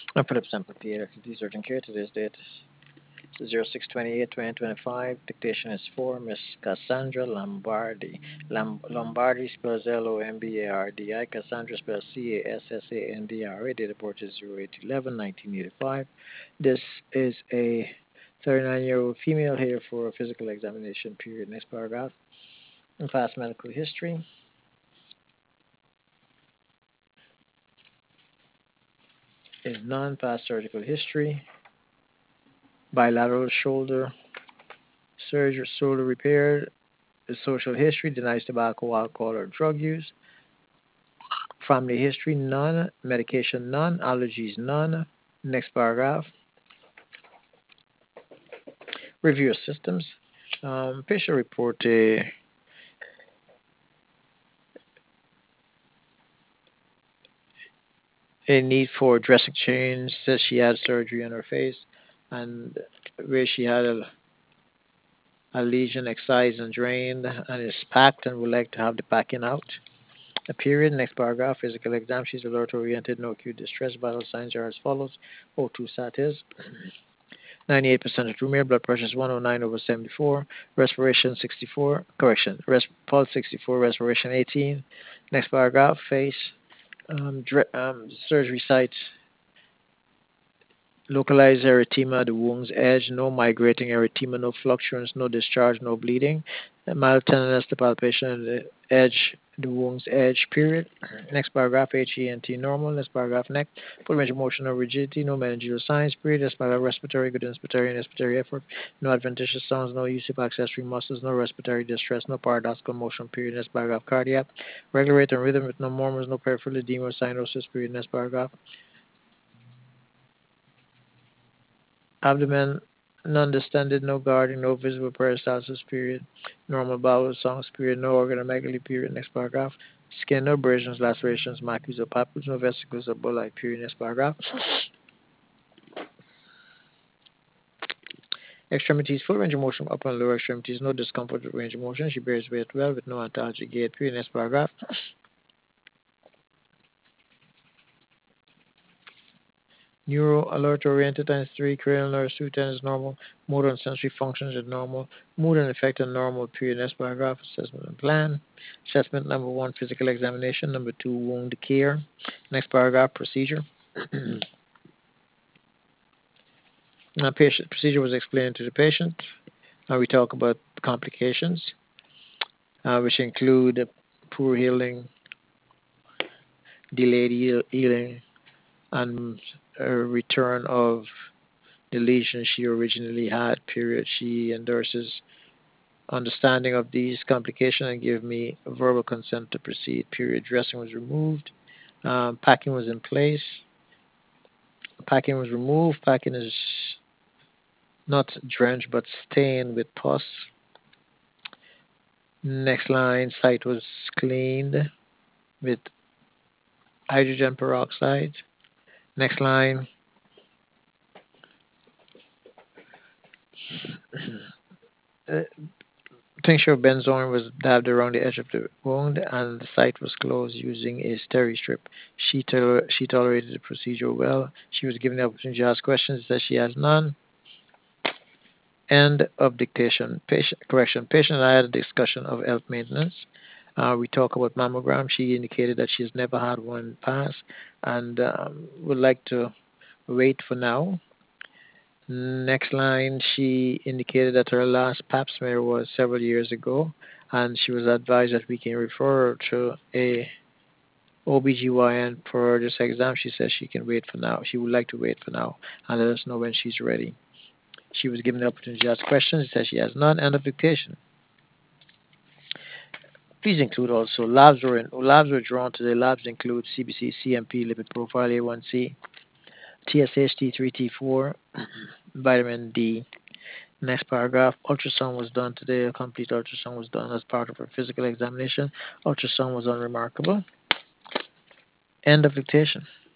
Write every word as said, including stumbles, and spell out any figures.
And Philip Sample Theatre, these urgent care. Today's date is zero six twenty-eight twenty twenty-five. Dictation is for Miss Cassandra Lombardi. Lam- Lombardi spells L O M B A R D I. Cassandra spells C A S S A N D R A. Date of birth is zero eight eleven nineteen eighty-five. This is a thirty-nine year old female here for a physical examination period. Next paragraph. In fast medical history is non fast surgical history. Bilateral shoulder surgery, shoulder repair. Social history denies tobacco, alcohol, or drug use. Family history none. Medication none. Allergies none. Next paragraph. Review of systems. Um, patient report a, a need for dressing change. Says she had surgery on her face and where she had a, a lesion excised and drained and is packed and would like to have the packing out. A period. Next paragraph. Physical exam. She's alert oriented. No acute distress. Vital signs are as follows. O two sat is ninety-eight percent of Trumere, blood pressure is one oh nine over seventy-four, respiration sixty-four, correction, res- pulse sixty-four, respiration eighteen. Next paragraph, face, um, dre- um, surgery site, localized erythema, the wound's edge, no migrating erythema, no fluctuance, no discharge, no bleeding, mild tenderness, the palpation, the edge, the wound's edge, period. Next paragraph, H E N T normal. Next paragraph, neck, full range of motion, no rigidity, no meningeal signs, period. Next paragraph, respiratory, good inspiratory and respiratory effort, no adventitious sounds, no use of accessory muscles, no respiratory distress, no paradoxical motion, period. Next paragraph, cardiac, regular rate and rhythm with no murmurs, no peripheral edema or cyanosis, period. Next paragraph, abdomen non-distended, no guarding, no visible peristalsis, period. Normal bowel songs, period. No organomegaly, period. Next paragraph. Skin, no abrasions, lacerations, macules, or papules, no vesicles or bulli, period. Next paragraph. Extremities, full range of motion, upper and lower extremities, no discomfort with range of motion. She bears weight well with no antalgic gait, period. Next paragraph. Neuro alert oriented times three, cranial nerves two ten is normal, motor and sensory functions are normal, mood and effect are normal, period. Next paragraph, assessment and plan. Assessment number one, physical examination. Number two, wound care. Next paragraph, procedure. Now, patient procedure was explained to the patient. Now we talk about complications, uh, which include poor healing, delayed heal- healing, and a return of the lesion she originally had, period. She endorses understanding of these complications and give me verbal consent to proceed. Period. Dressing was removed. Um, packing was in place. Packing was removed. Packing is not drenched but stained with pus. Next line, site was cleaned with hydrogen peroxide. Next line, uh, tincture of benzoin was dabbed around the edge of the wound and the site was closed using a steri strip. She, tol- she tolerated the procedure well. She was given the opportunity to ask questions that she has none. End of dictation. Patient correction. Patient and I had a discussion of health maintenance. Uh, we talk about mammogram. She indicated that she's never had one pass and um, would like to wait for now. Next line, she indicated that her last pap smear was several years ago, and she was advised that we can refer her to a O B G Y N for this exam. She says she can wait for now. She would like to wait for now and let us know when she's ready. She was given the opportunity to ask questions. She says she has none. End of dictation. Please include also labs were in, labs were drawn today. Labs include C B C, C M P, lipid profile, A one C, T S H, T three, T four, vitamin D. Next paragraph, ultrasound was done today. A complete ultrasound was done as part of her physical examination. Ultrasound was unremarkable. End of dictation.